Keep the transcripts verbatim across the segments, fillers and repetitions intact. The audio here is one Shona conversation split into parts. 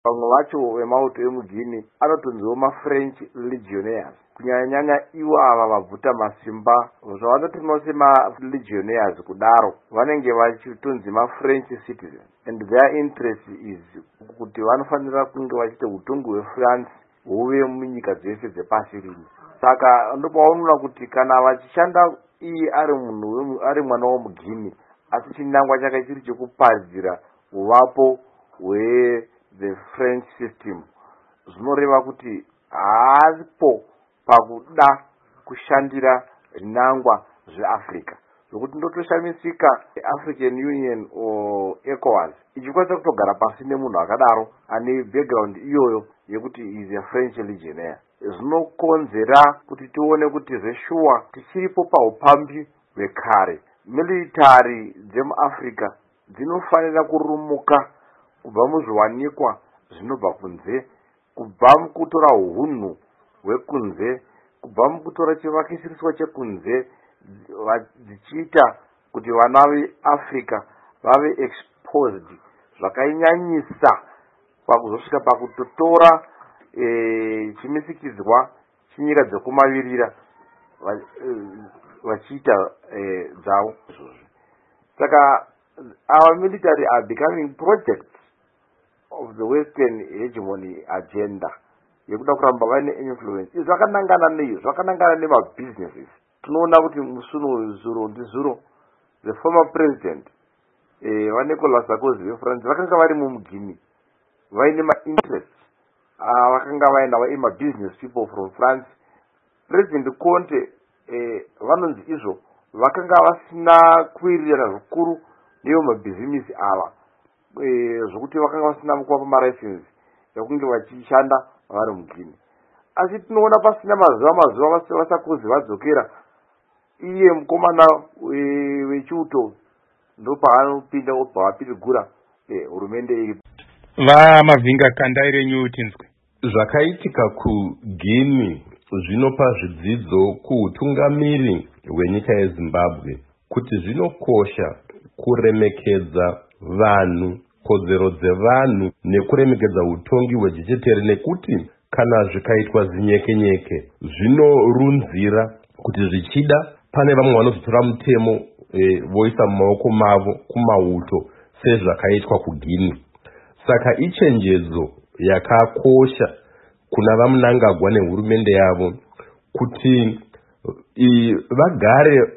Vamwe vacho vemauto emuGuinea anotonziwo maFrench legionnaires. Kunyanya-nyanya ivo ava vabvuta masimba zvavanotinwa sema-legionnaires kudaro vanenge vachitonzi maFrench citizens, and their interest is kuti vanofanira kunge vachiita utongi hweFrance huve munyika dzese dzepasi rino. Saka ndopaunoona kuti kana vachishanda iye ari munhu ari mwana wemuGuinea asi chinangwa chake chiri chekuparidzira uvapo hwe the French system, zvinoreva kuti haasipo pakuda kushandira nangwa zveAfrica, zvokuti ndotoshamisika African Union o ECOWAS ichikwanisa kutogara pasi nemunhu akadaro ane background iyoyo yekuti is a French legionnaire. Zvinokonzera kuti tione kuti zveshuwa tichiripo paupambi hwekare. Military dzemuAfrica dzinofanira kurumuka kubva muzviwanikwa zvinobva kunze, kubva mukutora hunhu hwekunze, kubva mukutora chivakisiriswa chekunze, dzichiita kuti vana veAfrica vave exposed zvakainyanyisa pakuzosvika pakutotora e, chimisikidzwa chinyika dzekumavirira vachiita e, dzavo. Saka our military are becoming projects of the Western hegemony agenda yekuda kuramba vaine influence. Izvi zvakanangana nei? Zvakanangana nemabusinesses. Tinoona kuti musuno zuro ndizuro the former president eh, vaNicolas Sarkozy veFrance vakanga vari muMuguinea vaine ma-interests uh, vakanga vainawo ema-business people from France. President Conte eh, vanonzi izvo vakanga vasina kuwirirana zvikuru nevo mabhizimisi ava e, zvokuti vakanga vasina mukuvapa maricense ekunge vachishanda vari muGuinea. Asi tinoona pasina mazuva mazuva vaSarkozy vadzokera, iye mukomana wechiuto ndo paanopinda obva vapirigura hurumende iyi. Vamavhinga kandai renyu tinzwe. Zvakaitika kuGuinea zvinopa zvidzidzo kuutungamiri hwenyika yeZimbabwe kuti zvinokosha kuremekedza vanhu, kodzero dzevanhu nekuremekedza utongi hwejechetere, nekuti kana zvikaitwa zinyekenyeke zvinorunzira kuti zvichida pane vamwe vanozotora mutemo e, voisa mumaoko mavo kumauto sezvakaitwa kuGuinea. Saka ichenjedzo yakakosha kuna vaMnangagwa nehurumende yavo kuti i, vagare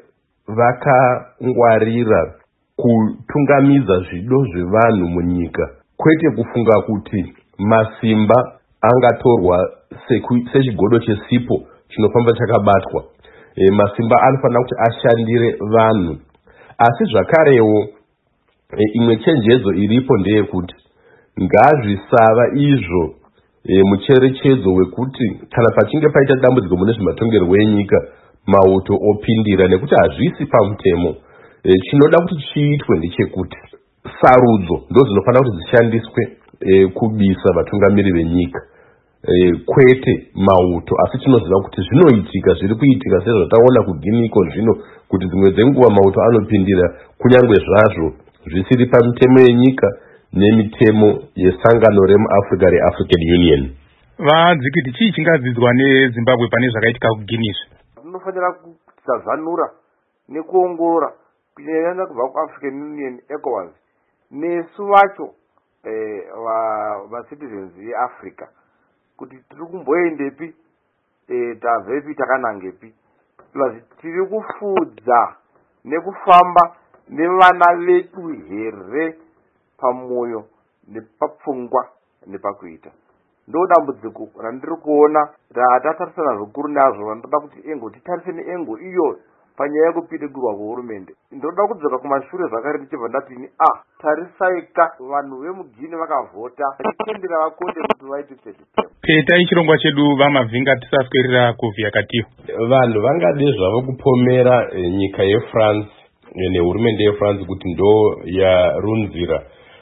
vakangwarira kutungamidza zvido zvevanhu munyika, kwete kufunga kuti masimba angatorwa sechigodo chesipo chinofamba chakabatwa. E, masimba anofanira kuti ashandire vanhu. Asi zvakarewo e, imwe chenjedzo iripo ndeyekuti ngazvisava izvo e, mucherechedzo wekuti kana pachinge paita dambudziko mune zvematongerwo enyika mauto opindira, nekuti hazvisi pamutemo. E, chinoda kuti chiitwe ndechekuti sarudzo ndo dzinofanira kuti dzishandiswe e, kubisa vatungamiri venyika, e, kwete mauto. Asi tinoziva kuti zvinoitika, zviri kuitika sezvataona kuGuinea iko zvino, kuti dzimwe dzenguva mauto anopindira kunyangwe zvazvo zvisiri pamitemo yenyika nemitemo yesangano remuAfrica reAfrican Union. Vadzikiti chii chingadzidzwa neZimbabwe pane zvakaitika kuGuinea? Tinofanira kutazanura nekuongorora kunyanya kubva kuAfrican Union, ECOWAS, nesu vacho eh, vacitizens veAfrica kuti tiri kumboendepi, eh, tabvepi takanangepi, plus tiri kufudza nekufamba nevana vedu here pamoyo nepapfungwa nepakuita. Ndo dambudziko randiri kuona ratatarisana zvikuru nazvo, vandoda kuti engo titarise neengo iyo panyaya yekupirigurwa kwehurumende. Ndoda kudzoka kumashure zvakare ndichibva ndatini ah tarisaika vanhu vemuGuinea vakavhota vachitendera vakonde kuti vaite cheditemo. Peta chirongwa chedu vamavhinga tisaswerera kuvhiya katiyo. Vanhu vangade zvavo kupomera e, nyika yeFrance e, nehurumende yeFrance kuti ndo yarunzira,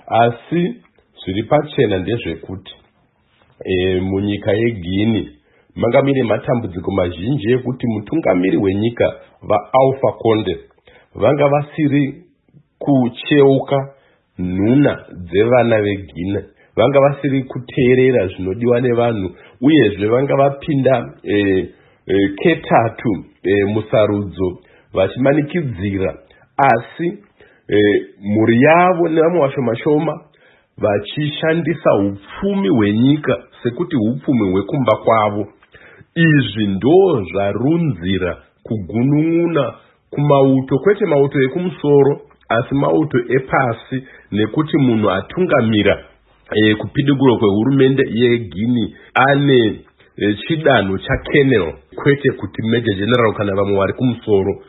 asi zviri pachena ndezvekuti e, munyika yeGuinea manga mine matambudziko mazhinji ekuti mutungamiri wenyika vaAlpha Conde vanga vasiri kucheuka nhuna dzevana veGuinea, vanga vasiri kuteerera zvinodiwa nevanhu uyezve vanga vapinda eh, eh, ketatu eh, musarudzo vachimanikidzira asi eh, mhuri yavo nevamwe vashoma-shoma vachishandisa upfumi hwenyika sekuti upfumi hwekumba kwavo. Izvi ndo zvarunzira kugunun'una kumauto, kwete mauto ekumusoro asi mauto epasi, nekuti munhu atungamira e, kupidiguro kwehurumende yeGuinea ane e, chidanho chakenel, kwete kuti Major General kana vamwe vari kumusoro.